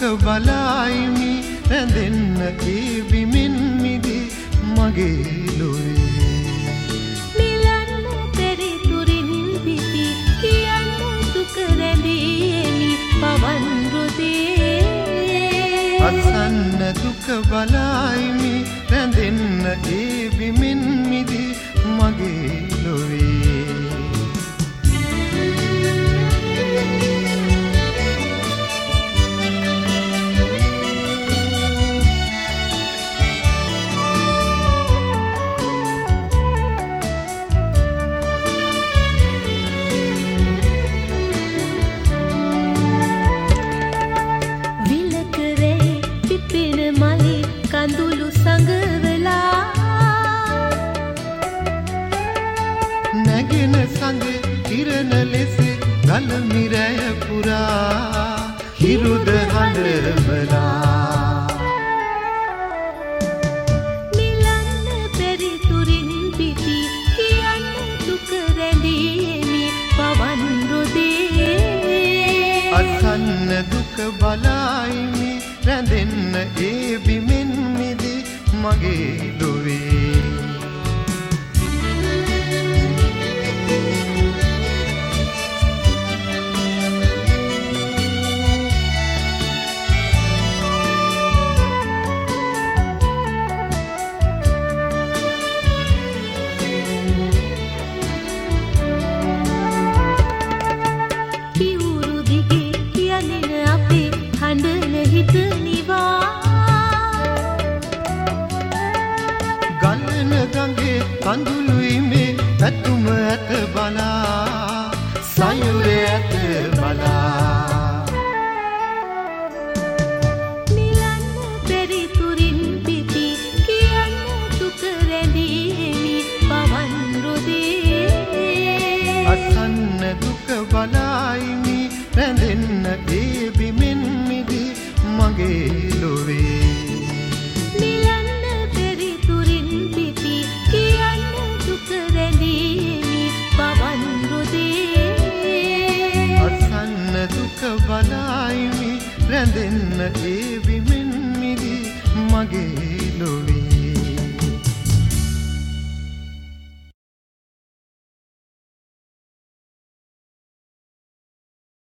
බලායිමි රැඳෙන්න ඒ බිමින් මිදි මගේ ලොවේ මිලන්න පෙරිතුරින් පිපි කියන්න දුක රැඳීමි පවන් රුදී අසන්න දුක බලායිමි රැඳෙන්න ඒ බිමින් මිදි මගේ ලොවේ කඳුළු සඟවලා නැගෙන සඟ කිරණ ලෙස ගලමිරය පුරා හිරුද හඬවලා මිලන්න පෙරිතුරින් පිටි කියන්න දුක රැඳීමි පවන් රුදී අසන්න දුක බලායිමි රැඳෙන්න ඒ බිමින් මිදි මගේ ලොවේ පියුරු දිගේ කියනෙන අපේ හඬන හිත ගලන ගඟේ කඳුළුයි මේ පැතුම ඇත බලා සයුරේ ඇත බලා මිලන්න පෙරිතුරින් පිපි කියන්න දුක රැඳීමි පවන් රුදී අසන්න දුක බලායිමි රැඳෙන්න ඒ බිමින් මිදි මගේ ලොවේ දුක බලායිමි රැඳෙන්න ඒ බිමින් මිදි මගේ